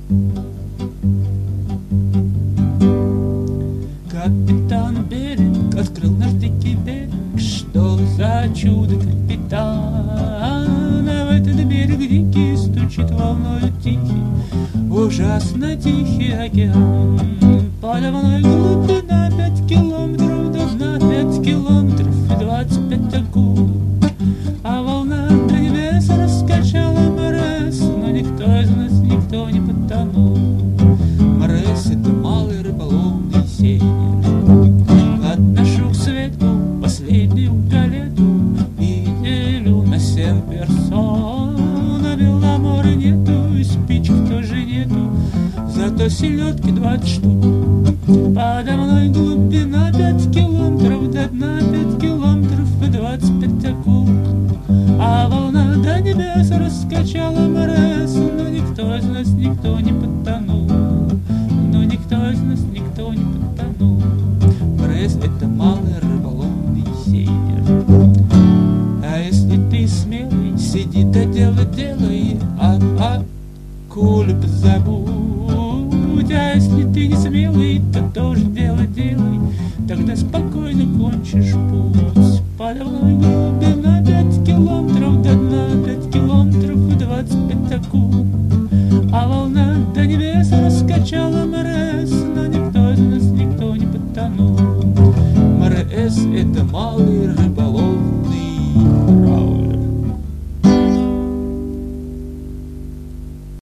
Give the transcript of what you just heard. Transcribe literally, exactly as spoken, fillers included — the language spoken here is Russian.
Капитан Беринг открыл наш дикий берег. Что за чудо, капитан? А в этот берег дикий стучит волною тихий, ужасно тихий океан. Подо мной глубина пять километров до дна, пять километров и двадцать пять акул. А волна до небес раскачала Морес, но никто из нас, никто не потонул. Морес — это малый рыболовный сейнер. Отношу к свету последнюю галету и делю на семь персон. А Беломора нету, и спичек тоже нету, зато селедки двадцать штук. Подо мной глубина пять километров до дна, пять километров и двадцать пять акул. А волна до небес раскачала Морес, но никто из нас, никто не потонул. Но никто из нас, никто не потонул. Морес — это малый рыболовный сейнер. А если ты смелый, сиди да дело делай, а акулю позабудь. А если ты не смелый, то тоже дело делай, тогда спокойно кончишь путь. Подо мной глубина